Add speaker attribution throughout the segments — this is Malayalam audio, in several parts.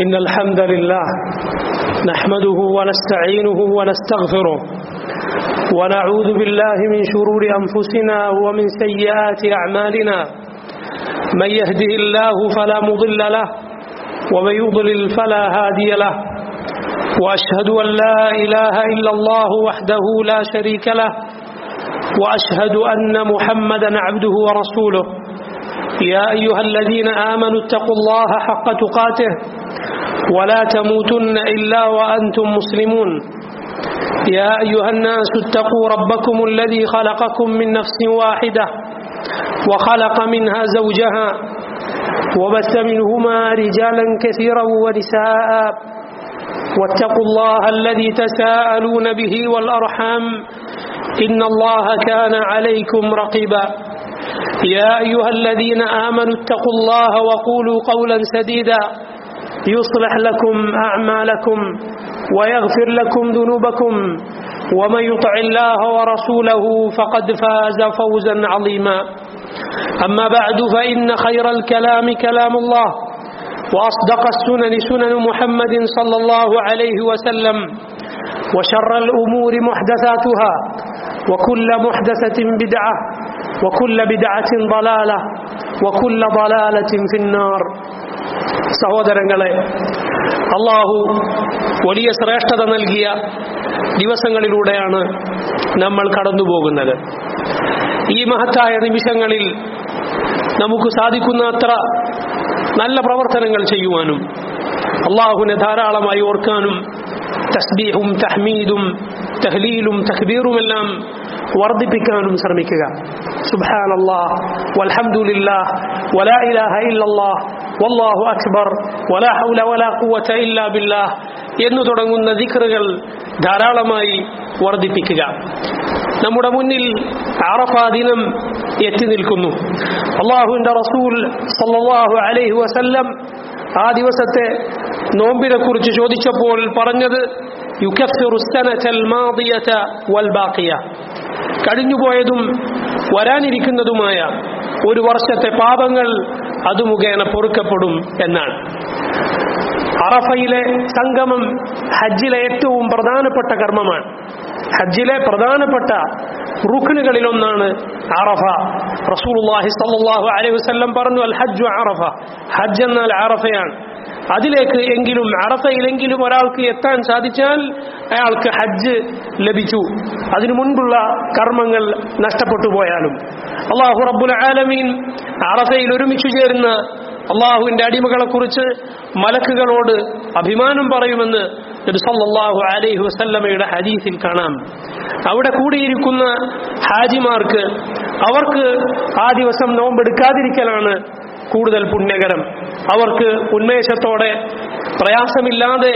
Speaker 1: إن الحمد لله نحمده ونستعينه ونستغفره ونعوذ بالله من شرور أنفسنا ومن سيئات أعمالنا من يهده الله فلا مضل له ومن يضلل فلا هادي له وأشهد أن لا إله إلا الله وحده لا شريك له وأشهد أن محمدا عبده ورسوله يا أيها الذين آمنوا اتقوا الله حق تقاته ولا تموتن إلا وأنتم مسلمون يا أيها الناس اتقوا ربكم الذي خلقكم من نفس واحدة وخلق منها زوجها وبث منهما رجالا كثيرا ونساء واتقوا الله الذي تساءلون به والأرحام إن الله كان عليكم رقيبا يا أيها الذين آمنوا اتقوا الله وقولوا قولا سديدا يصلح لكم أعمالكم ويغفر لكم ذنوبكم ومن يطع الله ورسوله فقد فاز فوزا عظيما أما بعد فإن خير الكلام كلام الله وأصدق السنن سنن محمد صلى الله عليه وسلم وشر الأمور محدثاتها وكل محدثة بدعة وكل بدعة ضلالة وكل ضلالة في النار. സഹോദരങ്ങളെ, അല്ലാഹു വലിയ ശ്രേഷ്ഠത നൽകിയ ദിവസങ്ങളിലൂടെയാണ് നമ്മൾ കടന്നു പോകുന്നത്. ഈ മഹത്തായ നിമിഷങ്ങളിൽ നമുക്ക് സാധിക്കുന്ന അത്ര നല്ല പ്രവർത്തനങ്ങൾ ചെയ്യുവാനും അല്ലാഹുവിനെ ധാരാളമായി ഓർക്കാനും തസ്ബീഹും തഹ്മീദും തഹ്ലീലും തക്ബീറുമെല്ലാം വർദ്ധിപ്പിക്കാനും ശ്രമിക്കുക. സുബ്ഹാനല്ലാഹ് വൽഹംദുലില്ലാഹ് വലാ ഇലാഹ ഇല്ലല്ലാഹ് വല്ലാഹു അക്ബർ വലാ ഹൗല വലാ ഖുവത ഇല്ലാ ബില്ലാഹ് എന്ന് തുടങ്ങുന്ന ദിക്റുകൾ ധാരാളമായി വർദ്ധിപ്പിക്കുക. നമ്മുടെ മുന്നിൽ അറഫ ദിനം എത്തി നിൽക്കുന്നു. അല്ലാഹുവിന്റെ റസൂൽ സല്ലല്ലാഹു അലൈഹി വസല്ലം ആ ദിവസത്തെ നോമ്പിനെ കുറിച്ച് ചോദിച്ചപ്പോൾ പറഞ്ഞത് യുകഫിറു സനതൽ മാദിയത വൽ ബാഖിയ, കഴിഞ്ഞുപോയതും വരാനിരിക്കുന്നതുമായ ഒരു വർഷത്തെ പാപങ്ങൾ അത് മുഖേന പൊറുക്കപ്പെടും എന്നാണ്. അറഫയിലെ സംഗമം ഹജ്ജിലെ ഏറ്റവും പ്രധാനപ്പെട്ട കർമ്മമാണ്. ഹജ്ജിലെ പ്രധാനപ്പെട്ട റുക്നുകളിലൊന്നാണ് അറഫ. റസൂലുള്ളാഹി സ്വല്ലല്ലാഹു അലൈഹി വസല്ലം പറഞ്ഞു, അൽ ഹജ്ജു അറഫ, ഹജ്ജ് എന്നാൽ അറഫയാണ്. അതിലേക്ക് എങ്കിലും അറഫയിലെങ്കിലും ഒരാൾക്ക് എത്താൻ സാധിച്ചാൽ അയാൾക്ക് ഹജ്ജ് ലഭിച്ചു. അതിനു മുൻപുള്ള കർമ്മങ്ങൾ നഷ്ടപ്പെട്ടു പോയാലും. അല്ലാഹു റബ്ബുൽ ആലമീൻ അറഫയിൽ ഒരുമിച്ചു ചേരുന്ന അല്ലാഹുവിന്റെ അടിമകളെ കുറിച്ച് മലക്കുകളോട് അഭിമാനം പറയുമെന്ന് നബി സല്ലല്ലാഹു അലൈഹി വസല്ലമയുടെ ഹദീസിൽ കാണാം. അവിടെ കൂടിയിരിക്കുന്ന ഹാജിമാർക്ക് അവർക്ക് ആ ദിവസം നോമ്പെടുക്കാതിരിക്കലാണ് കൂടുതൽ പുണ്യകരം. അവർക്ക് ഉന്മേഷത്തോടെ പ്രയാസമില്ലാതെ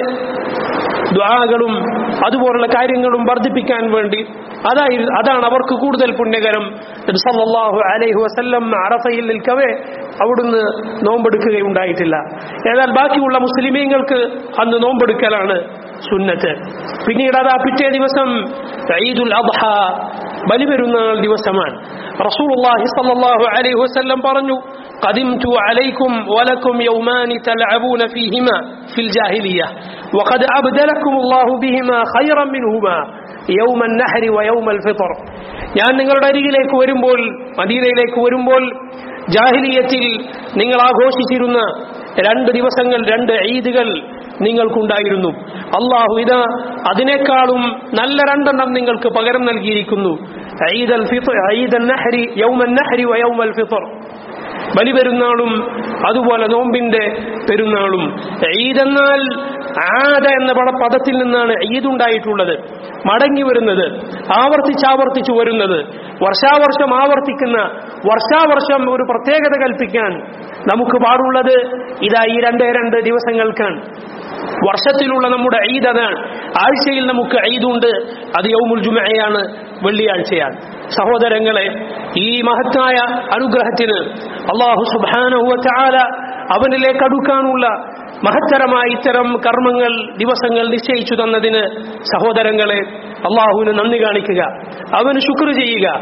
Speaker 1: ദുആകളും അതുപോലുള്ള കാര്യങ്ങളും വർദ്ധിപ്പിക്കാൻ വേണ്ടി അതാണ് അവർക്ക് കൂടുതൽ പുണ്യകരം. നബി സല്ലല്ലാഹു അലൈഹി വസല്ലം അറഫയിൽ നിൽക്കവേ അവിടുന്ന് നോമ്പെടുക്കുകയുണ്ടായിട്ടില്ല. എന്നാൽ ബാക്കിയുള്ള മുസ്ലിമീങ്ങൾക്ക് അന്ന് നോമ്പെടുക്കലാണ് സുന്നത്ത്. പിന്നീട് അതാ പിറ്റേ ദിവസം ഈദുൽ അദ്ഹ, ബലിപെരുന്നാൾ ദിവസമാണ്. റസൂലുള്ളാഹി സ്വല്ലല്ലാഹു അലൈഹി വസല്ലം പറഞ്ഞു, ഖദിംതു അലൈക്കും വലക്കും യൗമാനി തൽഅബൂന ഫീഹിമാ ഫിൽ ജാഹിലിയ്യ വഖദ് അബ്ദലക്കുമുല്ലാഹു ബിഹിമാ ഖൈറൻ മിൻഹുമാ യൗമൻ നഹ്രി വയൗമൽ ഫിത്ർ. ഞാൻ നിങ്ങളുടെ അരികിലേക്ക് വരുമ്പോൾ, മദീനയിലേക്ക് വരുമ്പോൾ, ജാഹിലിയത്തിൽ നിങ്ങൾ ആഘോഷിച്ചിരുന്ന 2 ദിവസങ്ങൾ, 2 ഈദുകൾ നിങ്ങൾക്കുണ്ടായിരുന്നു. അല്ലാഹു ഇതാ അതിനേക്കാളും നല്ല 2 നിങ്ങൾക്ക് പകരം നൽകിയിരിക്കുന്നു. ഈദൽ ഫിത്ർ, ഈദൻ നഹ്രി, യൗമൻ നഹ്രി വയൗമൽ ഫിത്ർ, ബലിപെരുന്നാളും അതുപോലെ നോമ്പിന്റെ പെരുന്നാളും. ഈദ് എന്നാൽ ആദ എന്ന പദത്തിൽ നിന്നാണ് ഈദ് ഉണ്ടായിട്ടുള്ളത്. മടങ്ങി വരുന്നത്, ആവർത്തിച്ചാവർത്തിച്ചു വരുന്നത്, വർഷാവർഷം ആവർത്തിക്കുന്ന, വർഷാവർഷം ഒരു പ്രത്യേകത കൽപ്പിക്കാൻ നമുക്ക് പാടുള്ളത് ഇതാ ഈ 2 ദിവസങ്ങൾക്കാണ്. വർഷത്തിലുള്ള നമ്മുടെ ഈദ് അതാണ്. ആഴ്ചയിൽ നമുക്ക് ഈദുണ്ട്, അത് യൗമുൽ ജുമുഅയാണ്, വെള്ളിയാഴ്ചയാണ്. സഹോദരങ്ങളെ, ഈ മഹത്തായ അനുഗ്രഹത്തിന് അല്ലാഹു സുബ്ഹാനഹു വ തആല അവനിലേക്ക് അടുക്കാനുള്ള മഹത്തരമായ ഇത്തരം കർമ്മങ്ങൾ, ദിവസങ്ങൾ നിശ്ചയിച്ചു തന്നതിന് സഹോദരങ്ങളെ അല്ലാഹുവിന് നന്ദി കാണിക്കുക, അവന് ശുക്ർ ചെയ്യുക.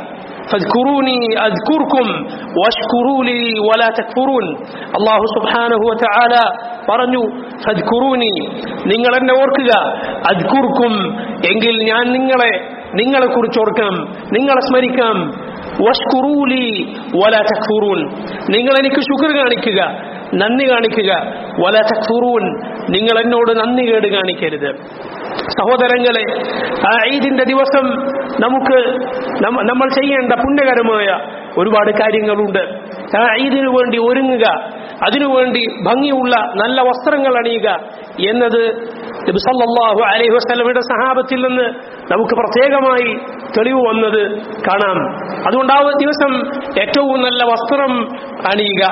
Speaker 1: ഫദ്കുറൂനി അദ്കുർകും വഷ്കുറൂലി വലാ തക്ഫുറൂൻ. അല്ലാഹു സുബ്ഹാനഹു വ തആല പറഞ്ഞു, ഫദ്കുറൂനി, നിങ്ങൾ എന്നെ ഓർക്കുക, അദ്കുർകും, എങ്കിൽ ഞാൻ നിങ്ങളെ കുറിച്ച് ഓർക്കാം, നിങ്ങളെ സ്മരിക്കാം, വഷ്കുറൂലി വലാ തക്ഫുറൂൻ, നിങ്ങൾ എനിക്ക് ശുക്ർ കാണിക്കുക, നന്ദി കാണിക്കുക, വലാ തക്ഫുറൂൻ, നിങ്ങൾ എന്നോട് നന്ദി കേട് കാണിക്കരുത്. സഹോദരങ്ങളെ, ആ ഈദിന്റെ ദിവസം നമ്മൾ ചെയ്യേണ്ട പുണ്യകരമായ ഒരുപാട് കാര്യങ്ങളുണ്ട്. ആ ഈദിനു വേണ്ടി ഒരുങ്ങുക, അതിനുവേണ്ടി ഭംഗിയുള്ള നല്ല വസ്ത്രങ്ങൾ അണിയുക എന്നത് നബി സല്ലല്ലാഹു അലൈഹി വസല്ലമയുടെ സഹാബത്തിൽ നിന്ന് നമുക്ക് പ്രത്യേകമായി തെളിവ് വന്നത് കാണാം. അതുകൊണ്ട് ആ ദിവസം ഏറ്റവും നല്ല വസ്ത്രം അണിയുക.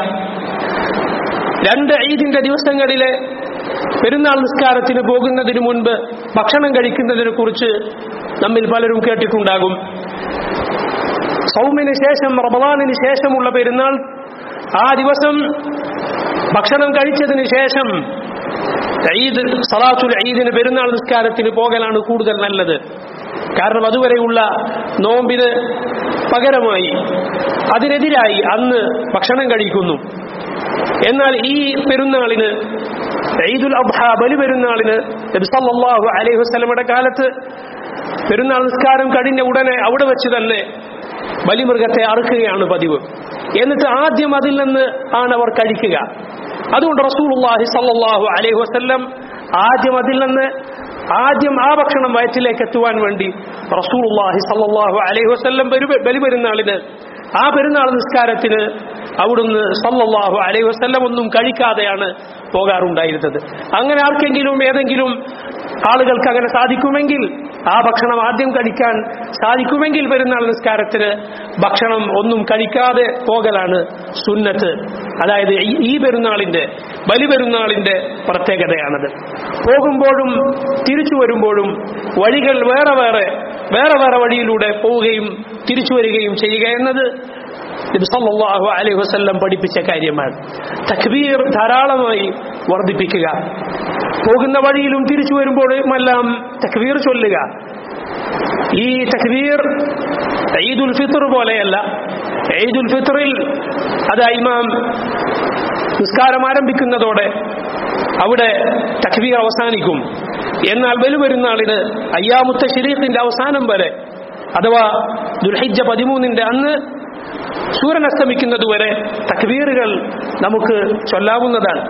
Speaker 1: 2 ഈദിന്റെ ദിവസങ്ങളിലെ പെരുന്നാൾ നിസ്കാരത്തിന് പോകുന്നതിന് മുൻപ് ഭക്ഷണം കഴിക്കുന്നതിനെ കുറിച്ച് നമ്മിൽ പലരും കേട്ടിട്ടുണ്ടാകും. സൗമിന് ശേഷം, റമദാനിന് ശേഷമുള്ള പെരുന്നാൾ, ആ ദിവസം ഭക്ഷണം കഴിച്ചതിന് ശേഷം ഈദ് സലാത്തുൽ ഈദിന്, പെരുന്നാൾ നിസ്കാരത്തിന് പോകലാണ് കൂടുതൽ നല്ലത്. കാരണം അതുവരെയുള്ള നോമ്പിന് പകരമായി, അതിനെതിരായി അന്ന് ഭക്ഷണം കഴിക്കുന്നു. എന്നാൽ ഈ പെരുന്നാളിന്, ഈദുൽ അദ്ഹ, ബലിപെരുന്നാളിന്, നബി സല്ലല്ലാഹു അലൈഹി വസല്ലമയുടെ കാലത്ത് പെരുന്നാൾ നിസ്കാരം കഴിഞ്ഞ ഉടനെ അവിടെ വെച്ച് തന്നെ ബലിമൃഗത്തെ അറുക്കുകയാണ് പതിവ്. എന്നിട്ട് ആദ്യം അതിൽ നിന്ന് ആണ് അവർ കഴിക്കുക. അതുകൊണ്ട് റസൂലുള്ളാഹി സല്ലല്ലാഹു അലൈഹി വസല്ലം ആദ്യം ആ ഭക്ഷണം വയറ്റിലേക്ക് എത്തുവാൻ വേണ്ടി റസൂലുള്ളാഹി സല്ലല്ലാഹു അലൈഹി വസല്ലം ബലിപെരുന്നാളിന്, ആ പെരുന്നാൾ നിസ്കാരത്തിന് അവിടുന്ന് സല്ലല്ലാഹു അലൈഹി വസല്ലം ഒന്നും കഴിക്കാതെയാണ് പോകാറുണ്ടായിരുന്നത്. അങ്ങനെ ആർക്കെങ്കിലും, ഏതെങ്കിലും ആളുകൾക്ക് അങ്ങനെ സാധിക്കുമെങ്കിൽ, ആ ഭക്ഷണം ആദ്യം കഴിക്കാൻ സാധിക്കുമെങ്കിൽ പെരുന്നാൾ നിസ്കാരത്തിന് ഭക്ഷണം ഒന്നും കഴിക്കാതെ പോകലാണ് സുന്നത്ത്. അതായത് ഈ പെരുന്നാളിന്റെ, ബലിപെരുന്നാളിന്റെ പ്രത്യേകതയാണത്. പോകുമ്പോഴും തിരിച്ചു വരുമ്പോഴും വഴികൾ വേറെ വേറെ വഴിയിലൂടെ പോവുകയും തിരിച്ചു വരികയും ചെയ്യുക എന്നത് നബി സല്ലല്ലാഹു അലൈഹി വസല്ലം പഠിപ്പിച്ച കാര്യമാണ്. തക്ബീർ ധാരാളമായി വർദ്ധിപ്പിക്കുക. പോകുന്ന വഴിയിലും തിരിച്ചു വരുമ്പോഴുമെല്ലാം തക്ബീർ ചൊല്ലുക. ഈ തക്ബീർ ഈദുൽ ഫിത്ർ പോലെയല്ല. ഈദുൽ ഫിത്റിൽ അത് ഇമാം നിസ്കാരം ആരംഭിക്കുന്നതോടെ അവിടെ തക്ബീർ അവസാനിക്കും. എന്നാൽ ബലിപെരുന്നാളിന് അയ്യാമു തശ്രീഖിന്റെ അവസാനം വരെ, അഥവാ ദുൽഹിജ്ജ 13 അന്ന് സൂര്യൻ അസ്തമിക്കുന്നതുവരെ തക്ബീറുകൾ നമുക്ക് ചൊല്ലാവുന്നതാണ്.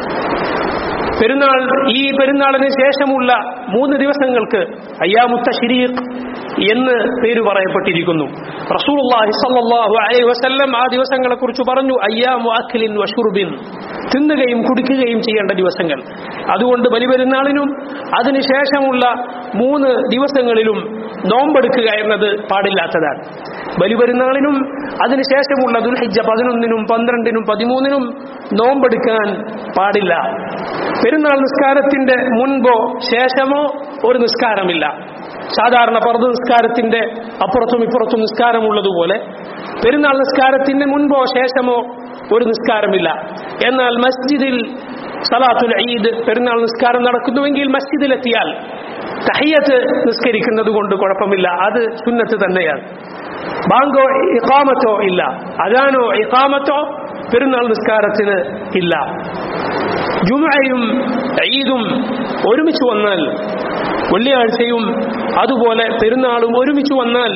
Speaker 1: ഈ പെരുന്നാളിന് ശേഷമുള്ള 3 ദിവസങ്ങൾക്ക് അയ്യാമു തശ്രീഖ് എന്ന് പേര് പറയപ്പെട്ടിരിക്കുന്നു. റസൂലുള്ളാഹി സ്വല്ലല്ലാഹു അലൈഹി വസല്ലം ആ ദിവസങ്ങളെ കുറിച്ച് പറഞ്ഞു, അയ്യാമു അക്ലിൻ വശുർബിൻ, തിന്നുകയും കുടിക്കുകയും ചെയ്യേണ്ട ദിവസങ്ങൾ. അതുകൊണ്ട് ബലിപെരുന്നാളിനും അതിനുശേഷമുള്ള 3 ദിവസങ്ങളിലും നോമ്പെടുക്കുക എന്നത് പാടില്ലാത്തതാണ്. ബലിപെരുന്നാളിനും അതിനുശേഷമുള്ള ദുൽഹിജ്ജ 11, 12, 13 നോമ്പെടുക്കാൻ പാടില്ല. പെരുന്നാൾ നിസ്കാരത്തിന്റെ മുൻപോ ശേഷമോ ഒരു നിസ്കാരമില്ല. സാധാരണ ഫർദ് നിസ്കാരത്തിന്റെ അപ്പുറത്തും ഇപ്പുറത്തും നിസ്കാരമുള്ളതുപോലെ പെരുന്നാൾ നിസ്കാരത്തിന്റെ മുൻപോ ശേഷമോ ഒരു നിസ്കാരമില്ല. എന്നാൽ മസ്ജിദിൽ സലാത്തുൽ ഈദ്, പെരുന്നാൾ നിസ്കാരം നടക്കുന്നുവെങ്കിൽ മസ്ജിദിലെത്തിയാൽ തഹിയ്യത്ത് നിസ്കരിക്കുന്നത് കൊണ്ട് കുഴപ്പമില്ല. അത് സുന്നത്ത് തന്നെയാണ്. ബാങ്കോ ഇഖാമത്തോ ഇല്ല, അദാനോ ഇഖാമത്തോ പെരുന്നാൾ നിസ്കാരത്തിന് ഇല്ല. ജുമുഅയും ഈദും ഒരുമിച്ച് വന്നാൽ, വെള്ളിയാഴ്ചയും അതുപോലെ പെരുന്നാളും ഒരുമിച്ച് വന്നാൽ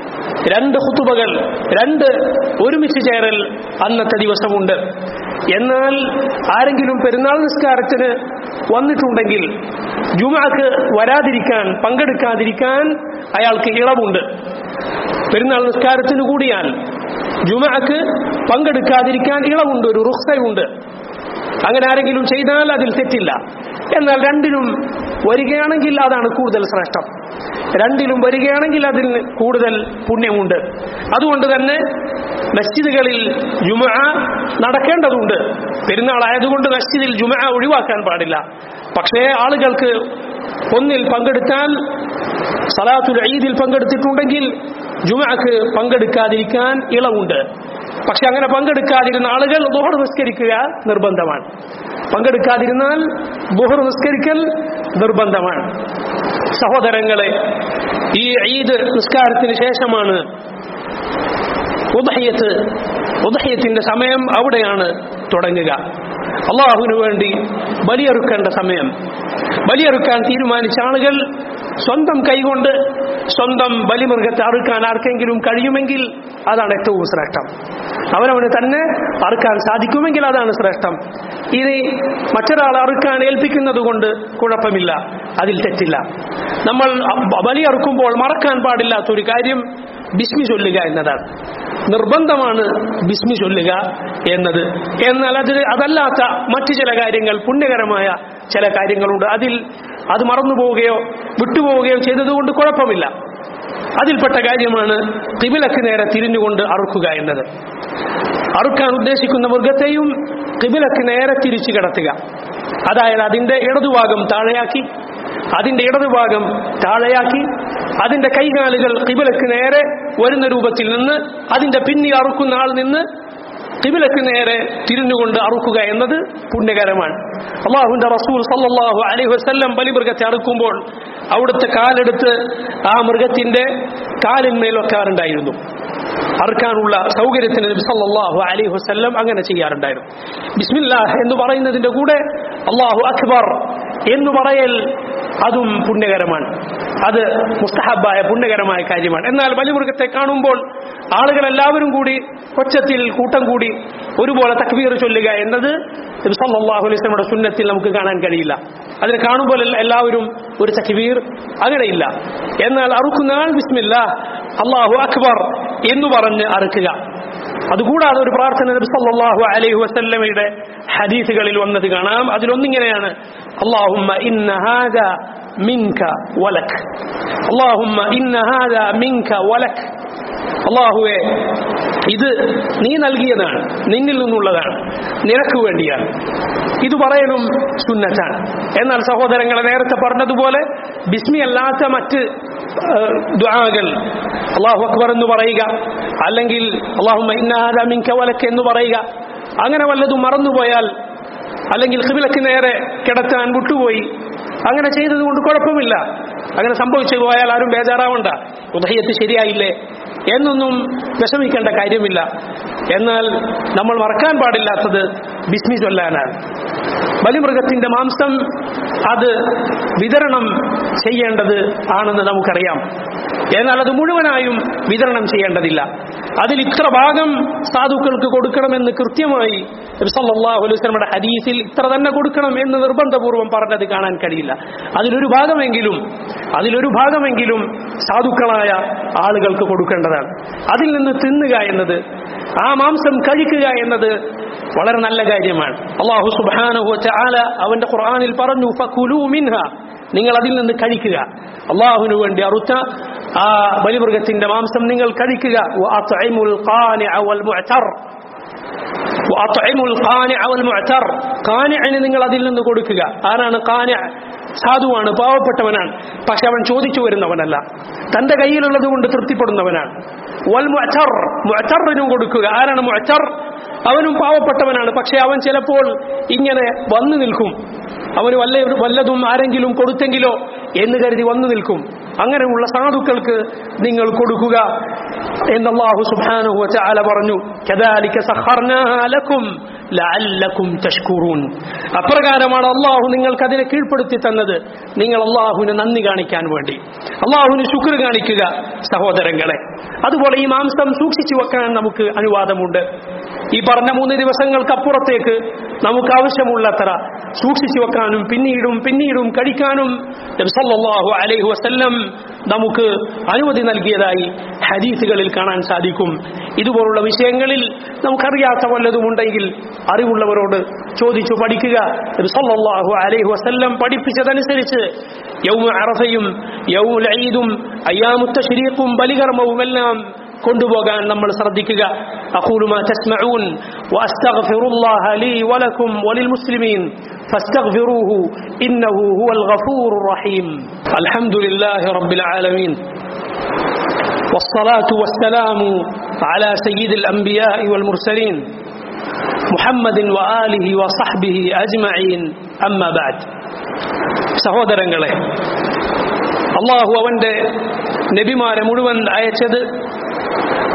Speaker 1: 2 ഖുതുബകൾ, 2 ഒരുമിച്ച് ചേരൽ അന്നത്തെ ദിവസമുണ്ട്. എന്നാൽ ആരെങ്കിലും പെരുന്നാൾ നിസ്കാരത്തിന് വന്നിട്ടുണ്ടെങ്കിൽ ജുമുഅക്ക് വരാതിരിക്കാൻ, പങ്കെടുക്കാതിരിക്കാൻ അയാൾക്ക് ഇളവുണ്ട്. പെരുന്നാൾ നിസ്കാരത്തിന് കൂടിയാൽ ജുമുഅക്ക് പങ്കെടുക്കാതിരിക്കാൻ ഇളവുണ്ട്, ഒരു റുഖ്സയുണ്ട്. അങ്ങനെ ആരെങ്കിലും ചെയ്താൽ അതിൽ തെറ്റില്ല. എന്നാൽ 2ലും വരികയാണെങ്കിൽ അതാണ് കൂടുതൽ ശ്രേഷ്ഠം. 2ലും വരികയാണെങ്കിൽ അതിന് കൂടുതൽ പുണ്യമുണ്ട്. അതുകൊണ്ട് തന്നെ മസ്ജിദുകളിൽ ജുമുഅ നടക്കേണ്ടതുണ്ട്. പെരുന്നാളായതുകൊണ്ട് മസ്ജിദിൽ ജുമുഅ ഒഴിവാക്കാൻ പാടില്ല. പക്ഷേ ആളുകൾക്ക് ഒന്നിൽ പങ്കെടുത്താൽ, സലാത്തുൽ ഈദിൽ പങ്കെടുത്തിട്ടുണ്ടെങ്കിൽ ജുമുഅക്ക് പങ്കെടുക്കാതിരിക്കാൻ ഇളവുണ്ട്. പക്ഷെ അങ്ങനെ പങ്കെടുക്കാതിരുന്ന ആളുകൾ ദുഹർ നിസ്കരിക്കുക നിർബന്ധമാണ്. പങ്കെടുക്കാതിരുന്നാൽ ദുഹർ നിസ്കരിക്കൽ നിർബന്ധമാണ്. സഹോദരങ്ങളെ, ഈ ഈദ് നിസ്കാരത്തിന് ശേഷമാണ് ഉദ്ഹയ്യത്തിന്റെ സമയം അവിടെയാണ് തുടങ്ങുക. അള്ളാഹുവിന് വേണ്ടി ബലിയറുക്കേണ്ട സമയം. ബലിയറുക്കാൻ തീരുമാനിച്ച ആളുകൾ സ്വന്തം കൈകൊണ്ട് സ്വന്തം ബലിമൃഗത്തെ അറുക്കാൻ ആർക്കെങ്കിലും കഴിയുമെങ്കിൽ അതാണ് ഏറ്റവും ശ്രേഷ്ഠം. അവനവന് തന്നെ അറുക്കാൻ സാധിക്കുമെങ്കിൽ അതാണ് ശ്രേഷ്ഠം. ഇനി മറ്റൊരാൾ അറുക്കാൻ ഏൽപ്പിക്കുന്നത് കൊണ്ട് കുഴപ്പമില്ല, അതിൽ തെറ്റില്ല. നമ്മൾ ബലി അറുക്കുമ്പോൾ മറക്കാൻ പാടില്ലാത്തൊരു കാര്യം ബിസ്മി ചൊല്ലുക എന്നതാണ്. നിർബന്ധമാണ് ബിസ്മി ചൊല്ലുക എന്നത്. എന്നാൽ അതല്ലാത്ത മറ്റു ചില കാര്യങ്ങൾ, പുണ്യകരമായ ചില കാര്യങ്ങളുണ്ട്. അത് മറന്നുപോവുകയോ വിട്ടുപോവുകയോ ചെയ്തതുകൊണ്ട് കുഴപ്പമില്ല. അതിൽപ്പെട്ട കാര്യമാണ് ഖിബിലക്ക് നേരെ തിരിഞ്ഞുകൊണ്ട് അറുക്കുക എന്നത്. അറുക്കാൻ ഉദ്ദേശിക്കുന്ന മൃഗത്തെയും ഖിബിലക്ക് നേരെ തിരിച്ചു കിടത്തുക. അതായത് അതിന്റെ ഇടതുഭാഗം താഴെയാക്കി അതിന്റെ കൈകാലുകൾ ഖിബിലക്ക് നേരെ വരുന്ന രൂപത്തിൽ നിന്ന് അതിന്റെ പിന്നിൽ അറുക്കുന്ന ആൾ നിന്ന് ഖിബിലക്ക് നേരെ തിരിഞ്ഞുകൊണ്ട് അറുക്കുക എന്നത് പുണ്യകരമാണ്. അല്ലാഹുവിന്റെ റസൂൽ സല്ലല്ലാഹു അലൈഹി വസല്ലം ബലിമൃഗത്തെ അറുക്കുമ്പോൾ അവിടുത്തെ കാലെടുത്ത് ആ മൃഗത്തിന്റെ കാലിന്മേൽ വെക്കാറുണ്ടായിരുന്നു. അറുക്കാനുള്ള സൗകര്യത്തിന് നബി സല്ലല്ലാഹു അലൈഹി വസല്ലം അങ്ങനെ ചെയ്യാറുണ്ടായിരുന്നു. ബിസ്മില്ലാഹ് എന്ന് പറയുന്നതിന്റെ കൂടെ അല്ലാഹു അക്ബർ എന്ന് പറയൽ അതും പുണ്യകരമാണ്. അത് മുസ്തഹബായ പുണ്യകരമായ കാര്യമാണ്. എന്നാൽ ബലിമൃഗത്തെ കാണുമ്പോൾ ആളുകളെല്ലാവരും കൂടി ഒച്ചത്തിൽ കൂട്ടം കൂടി ഒരുപോലെ തക്ബീർ ചൊല്ലുക എന്നത് നബി സല്ലല്ലാഹു അലൈഹി വസല്ലമയുടെ സുന്നത്തിൽ നമുക്ക് കാണാൻ കഴിയില്ല. അതിനെ കാണുമ്പോൾ എല്ലാവരും ഒരു തക്ബീർ അങ്ങനെയില്ല. എന്നാൽ അറുക്കുന്ന ആൾ ബിസ്മില്ലാഹ് അല്ലാഹു അക്ബർ എന്ന് പറഞ്ഞ് അറുക്കുക. അതുകൂടാതെ ഒരു പ്രാർത്ഥന നബി സല്ലല്ലാഹു അലൈഹി വസല്ലമയുടെ ഹദീസുകളിൽ വന്നത് കാണാം. അതിലൊന്നിങ്ങനെയാണ്: അല്ലാഹുമ്മ ഇന്ന ഹാദാ മിൻക വലക്, അല്ലാഹുമ്മ ഇന്ന ഹാദാ മിൻക വലക്. അല്ലാഹുവേ, ഇത് നീ നൽകിയതാണ്, നിന്നിൽ നിന്നുള്ളതാണ്, നിനക്ക് വേണ്ടിയാണ്. ഇത് പറയലും സുന്നത്താണ്. എന്നാൽ സഹോദരങ്ങളെ, നേരത്തെ പറഞ്ഞതുപോലെ ബിസ്മി അല്ലാത്ത മറ്റ് ദുആകൾ, അല്ലാഹു അക്ബർ എന്ന് പറയുക, അല്ലെങ്കിൽ അല്ലാഹുമ്മ ഇന്ന ഹാദാ മിൻക വലക് എന്ന് പറയുക, അങ്ങനെ വല്ലതും മറന്നുപോയാൽ, അല്ലെങ്കിൽ ഖിബിലക്ക് നേരെ കിടത്താൻ വിട്ടുപോയി, അങ്ങനെ ചെയ്തതുകൊണ്ട് കുഴപ്പമില്ല. അങ്ങനെ സംഭവിച്ചു പോയാൽ ആരും ബേജാറാവണ്ട, ഉദ്ഹയ്യത്ത് ശരിയായില്ലേ എന്നൊന്നും വിഷമിക്കേണ്ട കാര്യമില്ല. എന്നാൽ നമ്മൾ മറക്കാൻ പാടില്ലാത്തത് ബിസ്മി ചൊല്ലാനാണ്. ബലിമൃഗത്തിന്റെ മാംസം അത് വിതരണം ചെയ്യേണ്ടത് ആണെന്ന് നമുക്കറിയാം. എന്നാൽ അത് മുഴുവനായും വിതരണം ചെയ്യേണ്ടതില്ല. അതിൽ ഇത്ര ഭാഗം സാധുക്കൾക്ക് കൊടുക്കണമെന്ന് കൃത്യമായി നബി സല്ലല്ലാഹു അലൈഹി വസല്ലമയുടെ ഹദീസിൽ ഇത്ര തന്നെ കൊടുക്കണം എന്ന് നിർബന്ധപൂർവ്വം പറഞ്ഞത് കാണാൻ കഴിയില്ല. അതിലൊരു ഭാഗമെങ്കിലും സാധുക്കളായ ആളുകൾക്ക് കൊടുക്കേണ്ടതാണ്. അതിൽ നിന്ന് തിന്നുക എന്നത്, ആ മാംസം കഴിക്കുക എന്നത് വളരെ നല്ല കാര്യമാണ്. അല്ലാഹു സുബ്ഹാനഹു വ തആല അവന്റെ ഖുർആനിൽ പറഞ്ഞു: ഫകുലൂ മിൻഹാ, നിങ്ങൾ അതിൽ നിന്ന് കഴിക്കുക. അല്ലാഹുവിന് വേണ്ടി അറുത്ത ആ ബലിമൃഗത്തിന്റെ മാംസം നിങ്ങൾ കഴിക്കുക. വഅത്ഇമുൽ ഖാനിഅ വൽ മുഅ്തർ, വഅത്ഇമുൽ ഖാനിഅ വൽ മുഅ്തർ, ഖാനിഅന് നിങ്ങൾ അതിൽ നിന്ന് കൊടുക്കുക. ആരാണ് ഖാനിഅ? സാധുവാണ്, പാവപ്പെട്ടവനാണ്, പക്ഷെ അവൻ ചോദിച്ചു വരുന്നവനല്ല, തന്റെ കയ്യിലുള്ളത് കൊണ്ട് തൃപ്തിപ്പെടുന്നവനാണ്. വൽ മുഅ്തർ, മുഅ്തറിനും കൊടുക്കുക. ആരാണ് മുഅ്തർ? അവനും പാവപ്പെട്ടവനാണ്, പക്ഷെ അവൻ ചിലപ്പോൾ ഇങ്ങനെ വന്നു നിൽക്കും. അവന് വല്ലതും ആരെങ്കിലും കൊടുത്തെങ്കിലോ എന്ന് കരുതി വന്നു നിൽക്കും. അങ്ങനെയുള്ള സാധുക്കൾക്ക് നിങ്ങൾ കൊടുക്കുക എന്ന് അല്ലാഹു സുബ്ഹാനഹു വ തആല പറഞ്ഞു. കദാലിക സഖർനാഹാ ലക്കും ലഅല്ലക്കും തഷ്കുറൂൻ. അപ്രകാരമാണ് അല്ലാഹു നിങ്ങൾക്ക് അതിനെ കീഴ്പ്പെടുത്തി തന്നത്, നിങ്ങൾ അല്ലാഹുവിന് നന്ദി കാണിക്കാൻ വേണ്ടി, അല്ലാഹുവിന് ശുക്ർ കാണിക്കുക സഹോദരങ്ങളെ. അതുപോലെ ഈ മാംസം സൂക്ഷിച്ചു വെക്കാൻ നമുക്ക് അനുവാദമുണ്ട്. ഈ പറഞ്ഞ 3 ദിവസങ്ങൾക്കപ്പുറത്തേക്ക് നമുക്ക് ആവശ്യമുള്ളത്ര സൂക്ഷിച്ചു വെക്കാനും പിന്നീടും കഴിക്കാനും നബി സല്ലല്ലാഹു അലൈഹി വസല്ലം നമുക്ക് അനുമതി നൽകിയതായി ഹദീസുകളിൽ കാണാൻ സാധിക്കും. ഇതുപോലുള്ള വിഷയങ്ങളിൽ നമുക്കറിയാത്ത വല്ലതുമുണ്ടെങ്കിൽ അറിവുള്ളവരോട് ചോദിച്ചു പഠിക്കുക. നബി സല്ലല്ലാഹു അലൈഹി വസല്ലം പഠിപ്പിച്ചതനുസരിച്ച് യൗമ അറഫയും യൗമുൽ ഈദും അയ്യാമുത് തശ്രീഖും ബലികർമ്മവുമെല്ലാം കൊണ്ടുപോകാൻ നമ്മൾ ശ്രദ്ധിക്കുക. അഖൂലു മാ തസ്മഊൻ വഅസ്തഗ്ഫിറുല്ലാഹ ലീ വലക്കും വലിൽ മുസ്ലിമീൻ ഫസ്തഗ്ഫിറൂഹു ഇന്നഹു ഹുവൽ ഗഫൂറുർ റഹീം. അൽഹംദുലില്ലാഹി റബ്ബിൽ ആലമീൻ വസ്സലാത്തു വസ്സലാമു അലാ സയ്യിദിൽ അംബിയാഇ വൽ മുർസലീൻ മുഹമ്മദിൻ വആലിഹി വസഹ്ബിഹി അജ്മഈൻ. അമ്മാ ബഅദ്. സഹോദരങ്ങളെ, അല്ലാഹു അവന്റെ നബിമാരെ മുഴുവൻ അയച്ചത്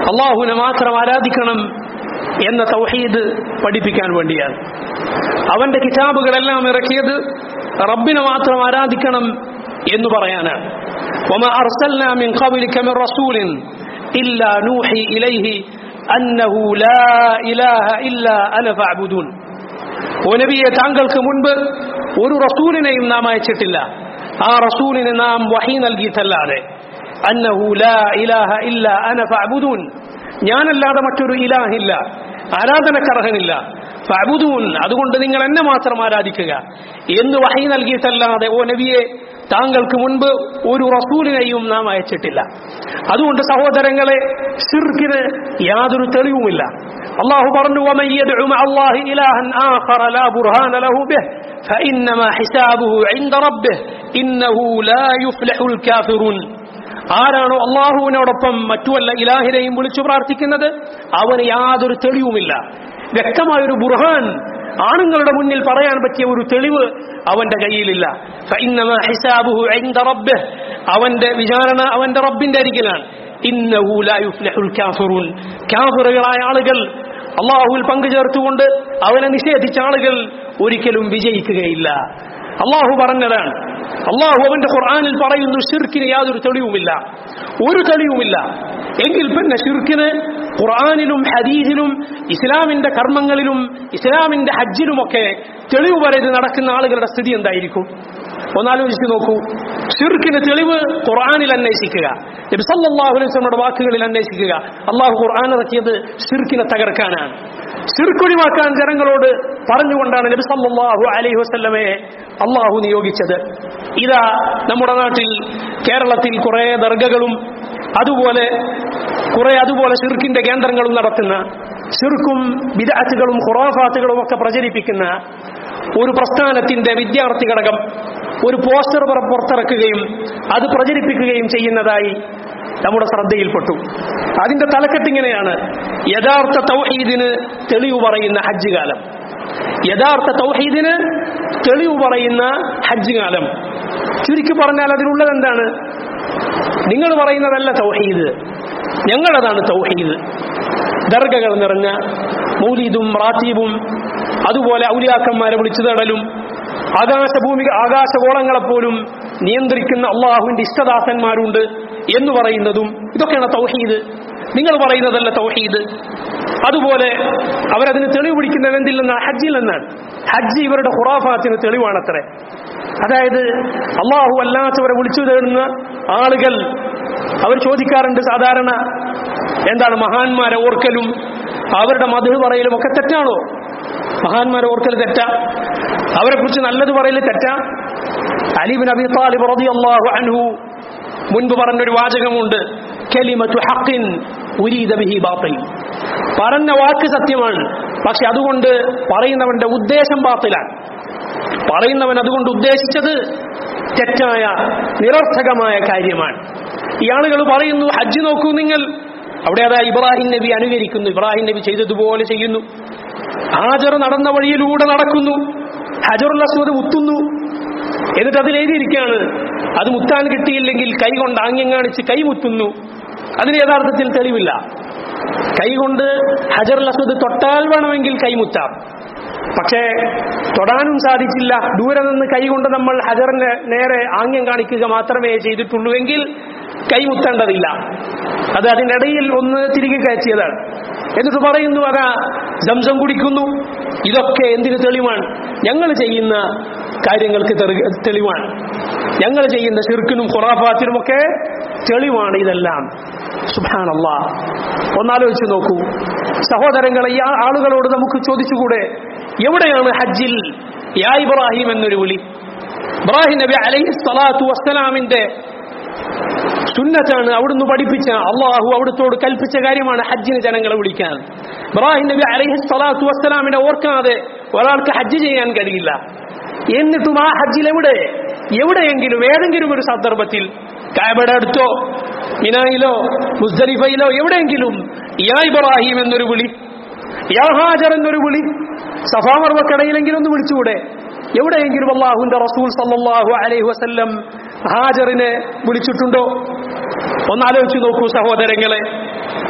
Speaker 1: അള്ളാഹുവിനെ മാത്രം ആരാധിക്കണം എന്ന തൗഹീദ് പഠിപ്പിക്കാൻ വേണ്ടിയാണ്. അവന്റെ കിതാബുകളെല്ലാം ഇറക്കിയത് റബ്ബിനെ മാത്രം ആരാധിക്കണം എന്ന് പറയാനാണ്. വമാ അർസൽനാ മിൻ ഖബ്ലിക മിൻ റസൂലിൻ ഇല്ലാ നൂഹി ഇലൈഹി അന്നഹു ലാ ഇലാഹ ഇല്ലാ അന ഫഅബ്ദൂൻ. ഓ നബിയെ, താങ്കൾക്ക് മുൻപ് ഒരു റസൂലിനെയും നാം അയച്ചിട്ടില്ല. ആ റസൂലിന് നാം വഹി നൽകിയിട്ടല്ലാതെ അന്നഹു ലാ ഇലാഹ ഇല്ലാ അന ഫഅബ്ദൂൻ, ഞാനല്ലാതെ മറ്റൊരു ഇലാഹില്ല, ആരാധനക്കർഹനില്ല. ഫഅബ്ദൂൻ, അതുകൊണ്ട് നിങ്ങൾ എന്നെ മാത്രം ആരാധിക്കുക എന്ന് വഹി നൽകിയിട്ടല്ലാതെ ഓ നബിയെ, താങ്കൾക്ക് മുൻപ് ഒരു റസൂലിനെയും നാം അയച്ചിട്ടില്ല. അതുകൊണ്ട് സഹോദരങ്ങളെ, ശിർക്കിന് യാതൊരു തെളിവുമില്ല. അല്ലാഹു പറഞ്ഞു, വമൻ യദ്ഉ മഅല്ലാഹി ഇലാഹൻ ആഖറ ലാ ബുർഹാന ലഹു ബിഹി ഫഇന്നമാ ഹിസാബുഹു ഇൻദ റബ്ബിഹി ഇന്നഹു ലാ യുഫ്ലിഹുൽ കാഫിറൂൻ. ആരാണോ അല്ലാഹുവിനോടൊപ്പം മറ്റു വല്ല ഇലാഹിനെയും വിളിച്ചു പ്രാർത്ഥിക്കുന്നത് അവന് യാതൊരു തെളിവുമില്ല. വ്യക്തമായൊരു ബുർഹാൻ, ആണുങ്ങളുടെ മുന്നിൽ പറയാൻ പറ്റിയ ഒരു തെളിവ് അവന്റെ കയ്യിലില്ല. ഫഇന്നമാ ഹിസാബുഹു ഇൻദ റബ്ബിഹി, അവന്റെ വിചാരണ അവന്റെ റബ്ബിന്റെ അരികിലാണ്. ഇന്നഹു ലാ യുഫ്ലിഹുൽ കാഫിറൂൻ, കാഫിറുകളായ ആളുകൾ, അല്ലാഹുവിൽ പങ്കുചേർത്തുകൊണ്ട് അവനെ നിഷേധിച്ച ആളുകൾ ഒരിക്കലും വിജയിക്കുകയില്ല. അല്ലാഹു പറഞ്ഞതാണ്. അല്ലാഹു അവന്റെ ഖുർആനിൽ പറയുന്നു, ശിർക്കിന് യാതൊരു തെളിവുമില്ല, ഒരു തെളിവുമില്ല. എങ്കിൽ പിന്നെ ശിർക്കിന് ഖുർആനിലും ഹദീസിലും ഇസ്ലാമിന്റെ കർമ്മങ്ങളിലും ഇസ്ലാമിന്റെ ഹജ്ജിലുമൊക്കെ തെളിവ് പറയുന്നത് നടക്കുന്ന ആളുകളുടെ സ്ഥിതി എന്തായിരിക്കും? ഒന്നാലോചിച്ച് നോക്കൂ. ശിർക്കിന് തെളിവ് ഖുർആനിൽ അന്വേഷിക്കുക, നബി സല്ലല്ലാഹു അലൈഹി വസല്ലമയുടെ വാക്കുകളിൽ അന്വേഷിക്കുക. അല്ലാഹു ഖുർആൻ ഇറക്കിയത് ശിർക്കിനെ തകർക്കാനാണ്, ശിർക്ക് ഒഴിവാക്കാൻ ജനങ്ങളോട് പറഞ്ഞുകൊണ്ടാണ് നബി സല്ലല്ലാഹു അലൈഹി വസല്ലമയെ അല്ലാഹു നിയോഗിച്ചത്. ഇതാ നമ്മുടെ നാട്ടിൽ കേരളത്തിൽ കുറെ ദർഗകളും അതുപോലെ ശിർക്കിന്റെ കേന്ദ്രങ്ങളും നടത്തുന്ന, ശിർക്കും ബിദ്അത്തുകളും ഖുറാഫാത്തുകളും ഒക്കെ പ്രചരിപ്പിക്കുന്ന ഒരു പ്രസ്ഥാനത്തിന്റെ വിദ്യാർത്ഥി ഘടകം ഒരു പോസ്റ്റർ പുറത്തിറക്കുകയും അത് പ്രചരിപ്പിക്കുകയും ചെയ്യുന്നതായി നമ്മുടെ ശ്രദ്ധയിൽപ്പെട്ടു. അതിന്റെ തലക്കെട്ടിങ്ങനെയാണ്: യഥാർത്ഥ തൗഹീദിന് തെളിവ് പറയുന്ന ഹജ്ജ് കാലം. യഥാർത്ഥ തൗഹീദിന് തെളിവ് പറയുന്ന ഹജ്ജ് കാലം. ചുരുക്കി പറഞ്ഞാൽ അതിനുള്ളത് എന്താണ്? നിങ്ങൾ പറയുന്നതല്ല തൗഹീദ്, ഞങ്ങളതാണ് തൗഹീദ്. ദർഗകൾ നിറഞ്ഞ മൗലീദും റാത്തീബും അതുപോലെ ഔലിയാക്കന്മാരെ വിളിച്ചു തേടലും ആകാശഗോളങ്ങളെപ്പോലും നിയന്ത്രിക്കുന്ന അള്ളാഹുവിന്റെ ഇഷ്ടദാസന്മാരുണ്ട് എന്ന് പറയുന്നതും ഇതൊക്കെയാണ് തൗഹീദ്. നിങ്ങൾ പറയുന്നതല്ല തൗഹീദ്. അതുപോലെ അവരതിന് തെളിവ് പിടിക്കുന്നത് എന്തിൽ നിന്നാണ്? ഹജ്ജിൽ നിന്നാണ്. ഹജ്ജ് ഇവരുടെ ഖുറാഫാത്തിന് തെളിവാണത്രേ. അതായത് അള്ളാഹു അല്ലാത്തവരെ വിളിച്ചു തേടുന്ന ആളുകൾ അവർ ചോദിക്കാറുണ്ട് സാധാരണ, എന്താണ് മഹാന്മാരെ ഓർക്കലും അവരുടെ മദ്ഹ് പറയലും ഒക്കെ തെറ്റാണോ? മഹാന്മാരെ ഓർക്കൽ തെറ്റാ? അവരെ കുറിച്ച് നല്ലത് പറയൽ തെറ്റാ? അലി ഇബ്നു അബീ ത്വാലിബ് റളിയല്ലാഹു അൻഹു മുൻപ് പറഞ്ഞൊരു വാചകമുണ്ട്, കലിമതു ഹഖിൻ ഉരീദ ബിഹി ബാത്തിൽ. പറഞ്ഞ വാക്ക് സത്യമാണ്, പക്ഷെ അതുകൊണ്ട് പറയുന്നവന്റെ ഉദ്ദേശം ബാത്തിലാണ്. പറയുന്നവൻ അതുകൊണ്ട് ഉദ്ദേശിച്ചത് തെറ്റായ നിരർത്ഥകമായ കാര്യമാണ്. ഈ ആളുകൾ പറയുന്നു, ഹജ്ജ് നോക്കൂ നിങ്ങൾ, അവിടെ അതാ ഇബ്രാഹിം നബി അനുകരിക്കുന്നു, ഇബ്രാഹിം നബി ചെയ്തതുപോലെ ചെയ്യുന്നു. ഹാജർ നടന്ന വഴിയിലൂടെ നടക്കുന്നു, ഹജറുൽ അസ്വദ് മുത്തുന്നു. എന്നിട്ട് അതിൽ എഴുതിയിരിക്കുകയാണ്, അത് മുത്താൻ കിട്ടിയില്ലെങ്കിൽ കൈ കൊണ്ട് ആംഗ്യം കാണിച്ച് കൈ മുത്തുന്നു. അതിന് യഥാർത്ഥത്തിൽ തെളിവില്ല. കൈകൊണ്ട് ഹജറുൽ അസ്വദ് തൊട്ടാൽ വേണമെങ്കിൽ കൈമുത്താം, പക്ഷേ തൊടാനും സാധിച്ചില്ല. ദൂരെ നിന്ന് കൈകൊണ്ട് നമ്മൾ ഹജറിന് നേരെ ആംഗ്യം കാണിക്കുക മാത്രമേ ചെയ്തിട്ടുള്ളൂ എങ്കിൽ കൈമുത്തേണ്ടതില്ല. അത് അതിനിടയിൽ ഒന്ന് തിരികെ കയറ്റിയതാണ്. എന്നിട്ട് പറയുന്നു, അതാ സംസം കുടിക്കുന്നു. ഇതൊക്കെ എന്തിന് തെളിവാണ്? ഞങ്ങൾ ചെയ്യുന്ന കാര്യങ്ങൾക്ക് തെളിവാണ്. ഞങ്ങൾ ചെയ്യുന്ന ശിർക്കിനും ഖുറാഫാത്തിനുമൊക്കെ തെളിവാണ് ഇതെല്ലാം. സുബ്ഹാനല്ലാഹ്. ഒന്നാലോചിച്ച് നോക്കൂ സഹോദരങ്ങളെ, ഈ ആളുകളോട് നമുക്ക് ചോദിച്ചുകൂടെ, എവിടെയാണ് ഹജ്ജിൽ യാ ഇബ്രാഹിം എന്നൊരു വിളി? ഇബ്രാഹിം നബി അലൈഹി സ്വലാത്തു വസ്സലാമിന്റെ സുന്നത്താണ്, അവിടുന്ന് പഠിപ്പിച്ച, അള്ളാഹു അവിടുത്തോട് കൽപ്പിച്ച കാര്യമാണ് ഹജ്ജിന് ജനങ്ങളെ വിളിക്കാൻ. ഇബ്രാഹിം നബി അലൈഹി സ്വലാത്തു വസ്സലാമിനെ ഓർക്കാതെ ഒരാൾക്ക് ഹജ്ജ് ചെയ്യാൻ കഴിയില്ല. എന്നിട്ടും ആ ഹജ്ജിൽ എവിടെയെങ്കിലും ഏതെങ്കിലും ഒരു സന്ദർഭത്തിൽ കഅബയുടെ അടുത്തോ മിനായിലോ മുസ്ദലിഫയിലോ എവിടെയെങ്കിലും യാ ഇബ്രാഹിം എന്നൊരു വിളി, യാ ഹാജർ എന്നൊരു വിളി, സഫാ മർവക്കടയിലെങ്കിലും ഒന്ന് വിളിച്ചുകൂടെ? എവിടെയെങ്കിലും അല്ലാഹുവിന്റെ റസൂൽ സല്ലല്ലാഹു അലൈഹി വസല്ലം ഹാജറിനെ വിളിച്ചിട്ടുണ്ടോ? ഒന്നാലോചിച്ച് നോക്കൂ സഹോദരങ്ങളെ.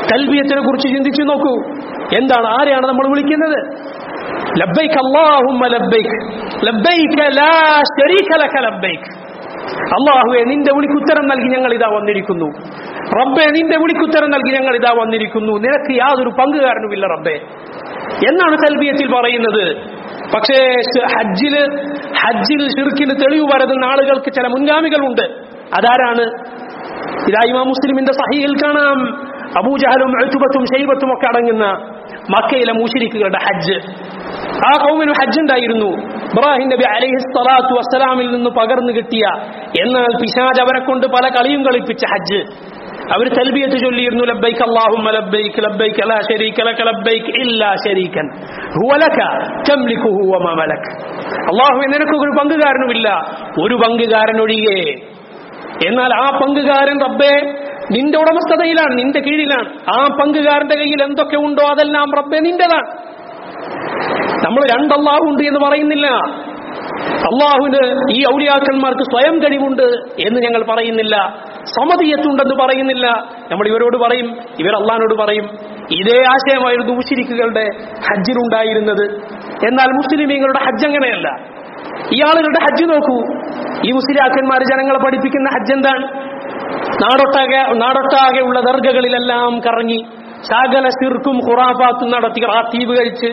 Speaker 1: തൽബിയത്തിനെ കുറിച്ച് ചിന്തിച്ചു നോക്കൂ. എന്താണ്, ആരെയാണ് നമ്മൾ വിളിക്കുന്നത്? ലബ്ബൈക് അല്ലാഹുമ്മ ലബ്ബൈക് ലബ്ബൈക ലാ ശരീക ലക ലബ്ബൈക്. അല്ലാഹുവേ, നിന്റെ വിളിക്കുത്തരം നൽകി ഞങ്ങൾ ഇതാ വന്നിരിക്കുന്നു. റബ്ബേ, നിന്റെ വിളിക്കുത്തരം നൽകി ഞങ്ങൾ ഇതാ വന്നിരിക്കുന്നു. നിനക്ക് യാതൊരു പങ്കുകാരനുമില്ല റബ്ബേ എന്നാണ് തൽബിയത്തിൽ പറയുന്നത്. പക്ഷേ ഹജ്ജിൽ ശിർക്കിന് തെളിവ് വരുന്ന ആളുകൾക്ക് ചില മുൻഗാമികളുണ്ട്. അതാരാണ്? ഇതാ ഇമാം മുസ്ലിമിന്റെ സഹീഹിൽ കാണാം, അബൂജഹലും ഉത്ബത്തും ശൈബത്തും ഒക്കെ അടങ്ങുന്ന മക്കയിലെ മുശ്രിക്കുകളുടെ ഹജ്ജ്. ആ ഖൗമിന് ഹജ്ജ് ഉണ്ടായിരുന്നു. ഇബ്രാഹിം നബി അലൈഹിസ്സലാത്തു വസ്സലാമിൽ നിന്ന് പകർന്നു കിട്ടിയ, എന്നാൽ പിശാച് അവരെ കൊണ്ട് പല കളിയും കളിപ്പിച്ച ഹജ്ജ്. അവർ തൽബിയത്ത് ചൊല്ലിയിരുന്നു, ലബ്ബൈക അല്ലാഹുമ്മ ലബ്ബൈക ലബ്ബൈക ലാ ശരീക ലക ലബ്ബൈക ഇല്ലാ ശരീകൻ ഹുവ ലക തംലികുഹു വമാ മലക്. അല്ലാഹുവേ, നിനക്ക് ഒരു പങ്കുകാരനുമില്ല, ഒരു പങ്കുകാരൻ ഒഴികെ. എന്നാൽ ആ പങ്കുകാരൻ റബ്ബേ നിന്റെ ഉടമസ്ഥതയിലാണ്, നിന്റെ കീഴിലാണ്. ആ പങ്കുകാരന്റെ കയ്യിൽ എന്തൊക്കെ ഉണ്ടോ അതെല്ലാം റബ്ബേ നിന്റേതാണ്. നമ്മൾ രണ്ടല്ലാഹു ഉണ്ട് എന്ന് പറയുന്നില്ല. അള്ളാഹുവിന് ഈ ഔലിയാക്കന്മാർക്ക് സ്വയം കഴിവുണ്ട് എന്ന് ഞങ്ങൾ പറയുന്നില്ല. സമതിയത്തുണ്ടെന്ന് പറയുന്നില്ല. നമ്മൾ ഇവരോട് പറയും, ഇവർ അള്ളാഹിനോട് പറയും. ഇതേ ആശയമായിരുന്നു മുശ്രിക്കുകളുടെ ഹജ്ജിലുണ്ടായിരുന്നത്. എന്നാൽ മുസ്ലിമീങ്ങളുടെ ഹജ്ജ് അങ്ങനെയല്ല. ഈ ആളുകളുടെ ഹജ്ജ് നോക്കൂ. ഈ മുസ്ലിയാക്കന്മാർ ജനങ്ങളെ പഠിപ്പിക്കുന്ന ഹജ്ജ് എന്താണ്? നാടൊട്ടാകെ ഉള്ള ദർഗകളിലെല്ലാം കറങ്ങി സകല ശിർക്കും ഖുറാഫാത്തും നടത്തി റാത്തീബ് കഴിച്ച്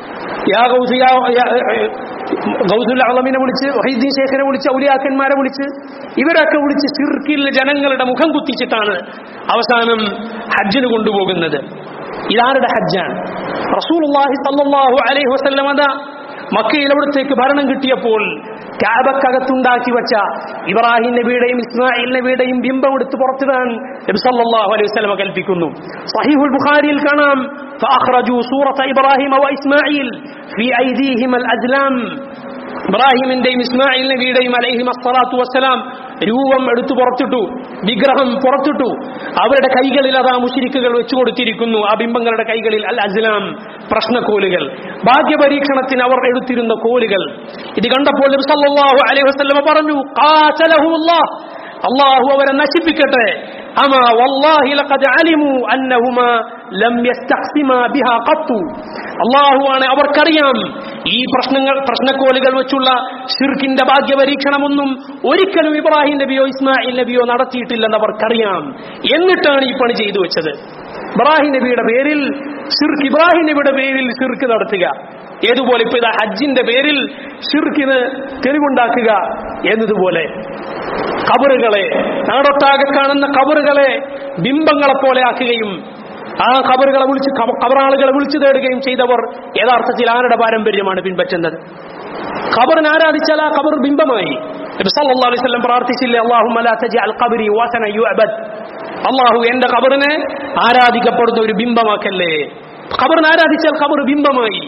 Speaker 1: ഗൗസുൽ അളമിനെ വിളിച്ച്, വഹീദ്ദീൻ ശേഖരെ വിളിച്ച്, ഔലിയാക്കന്മാരെ വിളിച്ച്, ഇവരൊക്കെ വിളിച്ച് ശിർക്കിൽ ജനങ്ങളുടെ മുഖം കുത്തിച്ചിട്ടാണ് അവസാനം ഹജ്ജിന് കൊണ്ടുപോകുന്നത്. ഇതാരുടെ ഹജ്ജാണ്? റസൂലുള്ളാഹി സ്വല്ലല്ലാഹു അലൈഹി വസല്ലം മക്കയിൽ അവിടത്തേക്ക് ഭരണം കിട്ടിയപ്പോൾ കഅബക്കകത്തുണ്ടാക്കി വെച്ച ഇബ്രാഹിം നബിയുടെയും ഇസ്മായിൽ നബിയുടെയും ബിംബം എടുത്ത് പുറത്തിടാൻ നബി സല്ലല്ലാഹു അലൈഹി വസല്ലം കൽപ്പിക്കുന്നു. സ്വഹീഹുൽ ബുഖാരിയിൽ കാണാം, ഫഅഖ്റജൂ സൂറത ഇബ്രാഹിം വ ഇസ്മായിൽ ഫീ ഐദീഹിം അൽ അജ്ലാം. ഇബ്രാഹിമിന്റെയും ഇസ്മായിൽ നബിയുടെയും അലൈഹിം അസ്സലാത്തു വസ്സലാം രൂപം എടുത്തു പുറത്തിട്ടു, വിഗ്രഹം പുറത്തിട്ടു. അവരുടെ കൈകളിൽ അതാ മുശ്രിക്കുകൾ വെച്ചു കൊടുത്തിരിക്കുന്നു. ആ ബിംബങ്ങളുടെ കൈകളിൽ അൽ അസ്ലാം, പ്രശ്നക്കോലുകൾ, ഭാഗ്യപരീക്ഷണത്തിന് അവർ എടുത്തിരുന്ന കോലുകൾ. ഇത് കണ്ടപ്പോൾ നബി സല്ലല്ലാഹു അലൈഹി വസല്ലം പറഞ്ഞു, ഖാതലഹുല്ലാഹ്, അല്ലാഹു അവരെ നശിപ്പിക്കട്ടെ. അമാ വല്ലാഹി ലഖദ് അലിമു അന്നഹുമാ ലം യസ്തഖ്സിമാ ബിഹാ ഖത്തു. അല്ലാഹുവാണ്, അവർക്കറിയാം ഈ പ്രശ്നക്കോലുകൾ വെച്ചുള്ള ശിർക്കിന്റെ ഭാഗ്യപരീക്ഷണമൊന്നും ഒരിക്കലും ഇബ്രാഹിം നബിയോ ഇസ്മായിൽ നബിയോ നടത്തിയിട്ടില്ലെന്ന് അവർക്കറിയാം. എന്നിട്ടാണ് ഈ പണി ചെയ്തു വെച്ചത്. ഇബ്രാഹിം നബിയുടെ പേരിൽ ശിർക്ക്, ഇബ്രാഹിം നബിയുടെ പേരിൽ ശിർക്ക് നടത്തുക. ഏതുപോലെ ഇപ്പൊ ഇതാ ഹജ്ജിന്റെ പേരിൽ ശിർക്കിന് തെളിവുണ്ടാക്കുക എന്നതുപോലെ ഖബറുകളെ, നാടൊട്ടാകെ കാണുന്ന ഖബറുകളെ ബിംബങ്ങളെ പോലെ ആക്കുകയും ആ ഖബറുകളെ വിളിച്ച് ഖബറാളുകളെ വിളിച്ചു തേടുകയും ചെയ്തവർ യഥാർത്ഥത്തിൽ ആരുടെ പാരമ്പര്യമാണ് പിൻപറ്റുന്നത്? ഖബറിനെ ആരാധിച്ചാൽ ആ ഖബർ ബിംബമായി. നബി സല്ലല്ലാഹു അലൈഹി വസല്ലം പ്രാർത്ഥിച്ചില്ലേ, അല്ലാഹുമ്മ ലാ തജ്അൽ ഖബ്രി വസന യുഅബദ്. അല്ലാഹു, എന്റെ ഖബറിനെ ആരാധിക്കപ്പെടുന്ന ഒരു ബിംബമാക്കല്ലേ. ഖബറിനെ ആരാധിച്ചാൽ ഖബർ ബിംബമായി.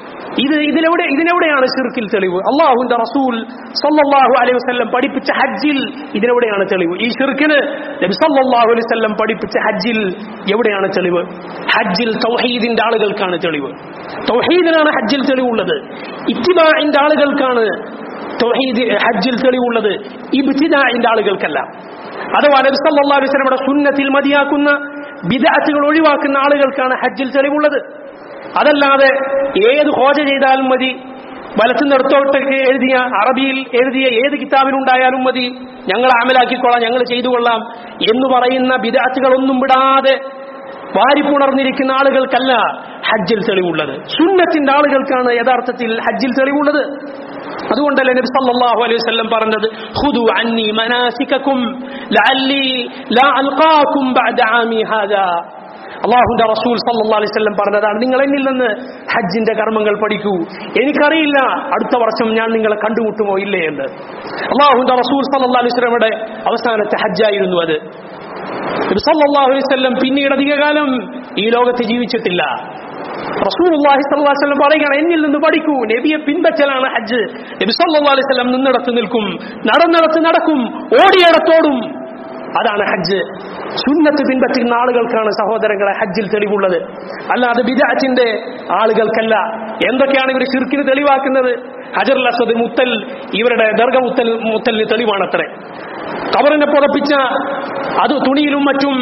Speaker 1: ഇതിനെവിടെയാണ് ശിർക്കിൽ തെളിവ്? അല്ലാഹുവിന്റെ റസൂൽ സല്ലല്ലാഹു അലൈഹി വസല്ലം പഠിപ്പിച്ച ഹജ്ജിൽ ഇതിനെവിടെയാണ് തെളിവ്? ഈ ശിർക്കിന് നബി സല്ലല്ലാഹു അലൈഹി വസല്ലം പഠിപ്പിച്ച ഹജ്ജിൽ എവിടെയാണ് തെളിവ്? ഹജ്ജിൽ തൗഹീദിന്റെ ആളുകൾക്കാണ് തെളിവ്. തൗഹീദിനാണ് ഹജ്ജിൽ തെളിവുള്ളത്. ഇത്തിബാഇന്റെ ആളുകൾക്കാണ് തൗഹീദ് ഹജ്ജിൽ തെളിവുള്ളത്, ഇബ്തിദാഇന്റെ ആളുകൾക്കല്ല. അഥവാ നബി സല്ലല്ലാഹു അലൈഹി വസല്ലമയുടെ സുന്നത്തിൽ മതിയാക്കുന്ന ബിദ്അത്തുകൾ ഒഴിവാക്കുന്ന ആളുകൾക്കാണ് ഹജ്ജിൽ തെളിവുള്ളത്. അതല്ലാതെ ഏത് ഖോജ ചെയ്താലും മതി, വലത്തുനിർത്തോട്ടൊക്കെ എഴുതിയ അറബിയിൽ എഴുതിയ ഏത് കിതാബിലുണ്ടായാലും മതി, ഞങ്ങൾ അമലാക്കിക്കൊള്ളാം, ഞങ്ങൾ ചെയ്തു കൊള്ളാം എന്ന് പറയുന്ന ബിദ്അത്തുകളൊന്നും വിടാതെ വാരിപ്പുണർന്നിരിക്കുന്ന ആളുകൾക്കല്ല ഹജ്ജിൽ തെളിവുള്ളത്. സുന്നത്തിന്റെ ആളുകൾക്കാണ് യഥാർത്ഥത്തിൽ ഹജ്ജിൽ തെളിവുള്ളത്. അതുകൊണ്ടല്ലേ നബി സല്ലല്ലാഹു അലൈഹി വസല്ലം പറഞ്ഞത്, ഖുദു അന്നി മനാസികകും ലഅല്ലി ലാ അൽഖാകും ബഅദ ആമി ഹാദാ. അല്ലാഹുവിന്റെ റസൂൽ സല്ലല്ലാഹു അലൈഹി വസല്ലം പറഞ്ഞതാണ്, നിങ്ങൾ എന്നിൽ നിന്ന് ഹജ്ജിന്റെ കർമ്മങ്ങൾ പഠിക്കൂ, എനിക്കറിയില്ല അടുത്ത വർഷം ഞാൻ നിങ്ങളെ കണ്ടുമുട്ടുമോ ഇല്ലേ എന്ന്. അല്ലാഹുവിന്റെ റസൂൽ സല്ലല്ലാഹു അലൈഹി വസല്ലമയുടെ അവസാനത്തെ ഹജ്ജായിരുന്നു അത്. നബി സല്ലല്ലാഹു അലൈഹി വസല്ലം പിന്നീട് അധികകാലം ഈ ലോകത്ത് ജീവിച്ചിട്ടില്ല. റസൂലുള്ളാഹി സ്വല്ലല്ലാഹു അലൈഹി വസല്ലം പറയുകയാണ്, എന്നിൽ നിന്ന് പഠിക്കൂ, നബിയെ പിൻപറ്റലാണ് ഹജ്ജ്. നബി സല്ലല്ലാഹു അലൈഹി വസല്ലം നിന്നിടത്ത് നിൽക്കും, നടന്നിടത്ത് നടക്കും, ഓടിയിടത്തോടും. അതാണ് ഹജ്ജ്. സുന്നത്ത് പിൻപറ്റുന്ന ആളുകൾക്കാണ് സഹോദരങ്ങളെ ഹജ്ജിൽ തെളിവുള്ളത്, അല്ലാതെ ബിദ്അത്തിന്റെ ആളുകൾക്കല്ല. എന്തൊക്കെയാണ് ഇവർ ശിർക്കിന് തെളിവാക്കുന്നത്? ഹജറുൽ അസ്വദ്, മുത്തൽ, ഇവരുടെ ദർഗ മുത്തലിന് തെളിവാണത്രേ. ഖബറിനെ പുറപ്പിച്ച അത് തുണിയിലും മറ്റും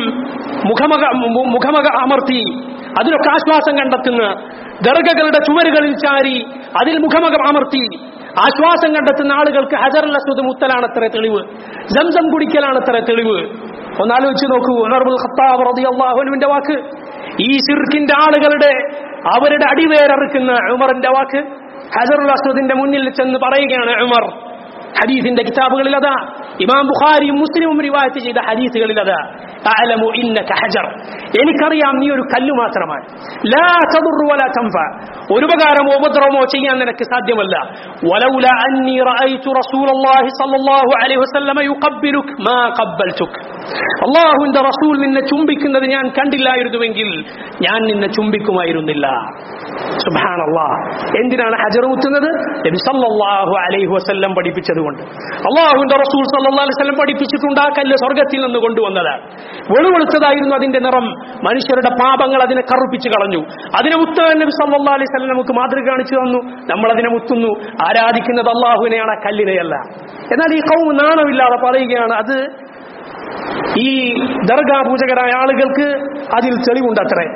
Speaker 1: മുഖമക അമർത്തി അതിലൊക്കെ ആശ്വാസം കണ്ടെത്തുന്ന, ദർഗകളുടെ ചുവരുകളിൽ ചാരി അതിൽ മുഖമകം അമർത്തി ആശ്വാസം കണ്ടെത്തുന്ന ആളുകൾക്ക് ഹജറുൽ അസ്വദ് മുത്തലാണത്ര തെളിവ്, സംസം കുടിക്കലാണത്ര തെളിവ്. ഒന്നാലോചിച്ച് നോക്കൂ, ഉമർ ഇബ്നുൽ ഖത്താബ് റളിയല്ലാഹു അൻഹുവിന്റെ വാക്ക്, ഈ ശിർക്കിന്റെ ആളുകളുടെ അവരുടെ അടിവേരറുക്കുന്ന ഉമറിന്റെ വാക്ക്. ഹജറുൽ അസ്വദിന്റെ മുന്നിൽ ചെന്ന് പറയുകയാണ് ഉമർ. ഹദീസിന്റെ കിതാബുകളിൽ അതാ, ഇമാം ബുഖാരിയും മുസ്ലിമും റിവായത്ത് ചെയ്ത ഹദീസുകളിൽ അതാ, അഅലമു ഇന്നക ഹജർ, എനിക്കറിയാം നീ ഒരു കല്ല് മാത്രമാണ്. ലാ തദുറു വലാ തൻഫ, ഒരു ഉപകാരമോ ഉപദ്രവമോ ചെയ്യാൻ നിനക്ക് സാധ്യമല്ല. വലൗല അന്നി റഅയ്തു റസൂലുള്ളാഹി സ്വല്ലല്ലാഹു അലൈഹി വസല്ലമ യുഖബ്ബിലുക മാ ഖബ്ബൽതുക, അല്ലാഹുവിന്റെ റസൂൽ നിന്നെ ചുംബിക്കുന്നത് ഞാൻ കണ്ടില്ലായിരുന്നുവെങ്കിൽ ഞാൻ നിന്നെ ചുംബിക്കുമായിരുന്നില്ല. സുബ്ഹാനല്ലാഹ്. എന്തിനാണ് ഹജർ മുത്തുന്നത്? നബി സല്ലല്ലാഹു അലൈഹി വസല്ലം പഠിപ്പിച്ചതുകൊണ്ട്. അല്ലാഹുവിന്റെ റസൂൽ സല്ലല്ലാഹു അലൈഹി വസല്ലം പഠിപ്പിച്ചിട്ടുണ്ട്, ആ കല്ല് സ്വർഗ്ഗത്തിൽ നിന്ന് കൊണ്ടുവന്നതാണ്. വെളുവെളുത്തതായിരുന്നു അതിന്റെ നിറം, മനുഷ്യരുടെ പാപങ്ങൾ അതിനെ കറുപ്പിച്ചു കളഞ്ഞു. അതിനെ മുത്താൻ നബി സല്ലല്ലാഹു അലൈഹി വസല്ലം നമുക്ക് മാതൃക കാണിച്ചു തന്നു. നമ്മൾ അതിനെ മുത്തുന്നു, ആരാധിക്കുന്നത് അല്ലാഹുവിനെയാണ്, ആ കല്ലിനെയല്ല. എന്നാൽ ഈ ഖൗം നാണമില്ലാതെ പറയുകയാണ് അത് ഈ ദർഗാ പൂജകരായ ആളുകൾക്ക് അതിൽ തെളിവുണ്ടത്രേ.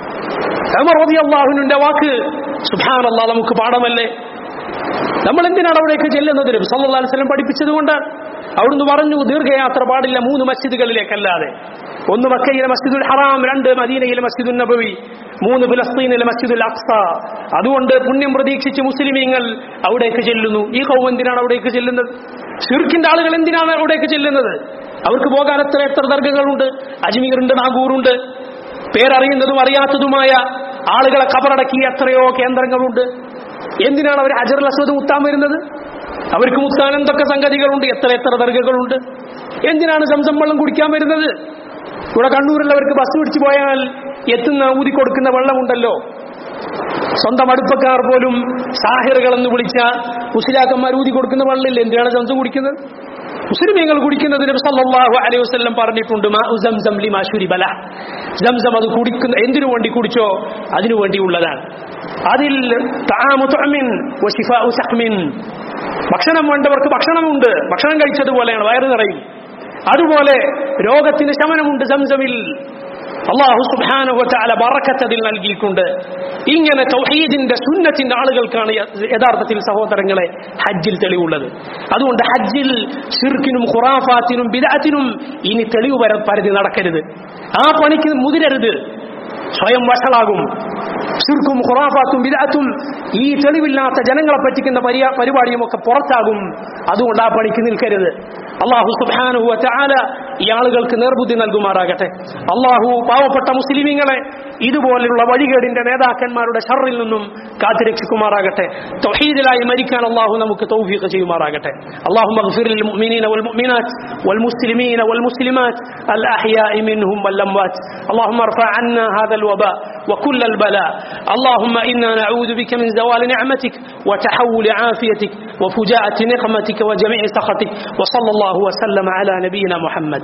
Speaker 1: ഉമർ റളിയല്ലാഹു അൻഹുവിന്റെ വാക്ക്, സുബ്ഹാനല്ലാഹ്, നമുക്ക് പാഠമല്ലേ? നമ്മൾ എന്തിനാണ് അവിടേക്ക് ചെല്ലുന്നത്? നബി സല്ലല്ലാഹു അലൈഹി വസല്ലം പഠിപ്പിച്ചതുകൊണ്ട്. അവിടുന്ന് പറഞ്ഞു, ദീർഘയാത്ര പാടില്ല 3 മസ്ജിദുകളിലേക്കല്ലാതെ. 1 മക്കയിലെ മസ്ജിദുൽ ഹറാം, 2 മദീനയിലെ മസ്ജിദുൽ നബവി, 3 ഫലസ്തീനിലെ മസ്ജിദുൽ അഖ്സ. അതുകൊണ്ട് പുണ്യം പ്രതീക്ഷിച്ച് മുസ്ലിമീങ്ങൾ അവിടേക്ക് ചെല്ലുന്നു. ഈ ഖൗം എന്തിനാണ് അവിടേക്ക് ചെല്ലുന്നത്? ശിർക്കിന്റെ ആളുകൾ എന്തിനാണ് അവിടേക്ക് ചെല്ലുന്നത്? അവർക്ക് പോകാൻ എത്ര ദർഗകളുണ്ട്, അജ്മീറുണ്ട്, നാഗൂറുണ്ട്, പേരറിയുന്നതും അറിയാത്തതുമായ ആളുകളെ ഖബറടക്കിയ എത്രയോ കേന്ദ്രങ്ങളുണ്ട്. എന്തിനാണ് അവർ ഹജറുൽ അസ്വദ് മുത്താൻ വരുന്നത്? അവർക്ക് മുത്താൻ എന്തൊക്കെ സംഗതികളുണ്ട്, എത്ര ദർഗകളുണ്ട്. എന്തിനാണ് സംസം വെള്ളം കുടിക്കാൻ വരുന്നത്? ഇവിടെ കണ്ണൂരിലുള്ളവർക്ക് ബസ് പിടിച്ചു പോയാൽ എത്തുന്ന ഊതി കൊടുക്കുന്ന വെള്ളമുണ്ടല്ലോ, സ്വന്തം അടുപ്പക്കാർ പോലും സാഹിറുകളെന്ന് വിളിച്ച മുസ്ലിയാക്കന്മാർ ഊതി കൊടുക്കുന്ന വെള്ളമില്ല. എന്തിനാണ് സംസം കുടിക്കുന്നത്? മുസ്ലിമീങ്ങൾ കുടിക്കുന്നത് നബി സല്ലല്ലാഹു അലൈഹി വസല്ലം പറഞ്ഞിട്ടുണ്ട്, മാഉ സംസം ലിമാ ശുരിബ ലഹ്, സംസം അത് കുടിക്കുന്ന എന്തിനു വേണ്ടി കുടിച്ചോ അതിനു വേണ്ടിയുള്ളതാണ്. അതിൽ തആമു തുഅമിൻ വശിഫാഉ സഖ്മിൻ, ഭക്ഷണം വേണ്ടവർക്ക് ഭക്ഷണമുണ്ട്, ഭക്ഷണം കഴിച്ചതുപോലെയാണ്, വയറ് നിറയും. അതുപോലെ രോഗത്തിന് ശമനമുണ്ട് സംസമിൽ. അല്ലാഹു സുബ്ഹാനഹു വ തആല ബറക്കത്ത് അതിൽ നൽകിയിട്ടുണ്ട്. ഇങ്ങനെ തൗഹീദിന്റെ സുന്നത്തിന്റെ ആളുകൾക്കാണ് യഥാർത്ഥത്തിൽ സഹോദരങ്ങളെ ഹജ്ജിൽ തെളിവുള്ളത്. അതുകൊണ്ട് ഹജ്ജിൽ ശിർക്കിനും ഖുറാഫാത്തിനും ബിദ്അത്തിനും ഇനി തെളിവ് പരതി നടക്കരുത്. ആ പണിക്ക് മുതിരരുത്, സ്വയം വഷളാകും. ശിർക്കും ഖുറാഫാത്തും ബിദ്അത്തും ഈ തെളിവില്ലാത്ത ജനങ്ങളെ പറ്റിക്കുന്ന പരിപാടിയും ഒക്കെ പുറത്താകും. അതുകൊണ്ട് ആ പണിക്ക് നിൽക്കരുത്. അല്ലാഹു സുബ്ഹാനഹു വ തആല ഈ ആളുകൾക്ക് നേർബുദ്ധി നൽകുമാറാകട്ടെ. അല്ലാഹു പാവപ്പെട്ട മുസ്ലിമീങ്ങളെ ഇതുപോലുള്ള വഴികേടിന്റെ നേതാക്കന്മാരുടെ ഷർറിൽ നിന്നും കാത്തുരക്ഷിക്കുമാറാകട്ടെ. തൗഹീദിലായി മരിക്കാൻ അല്ലാഹു നമുക്ക് തൗഫീഖ് ചെയ്യുമാറാകട്ടെ. അല്ലാഹുമ്മ ഗ്ഫിർ ലിൽ മുഅ്മിനീന വൽ മുഅ്മിനാത്ത് വൽ മുസ്ലിമീന വൽ മുസ്ലിമാത്ത് അൽ അഹ്യാഇ മിൻഹും വൽ അംവാത്ത്. അല്ലാഹുമ്മ ഇർഫഅ അന്നാ ഹാദൽ വബാ وكل البلاء. اللهم إنا نعوذ بك من زوال نعمتك وتحول عافيتك وفجاءة نقمتك وجميع سخطك. وصلى الله وسلم على نبينا محمد.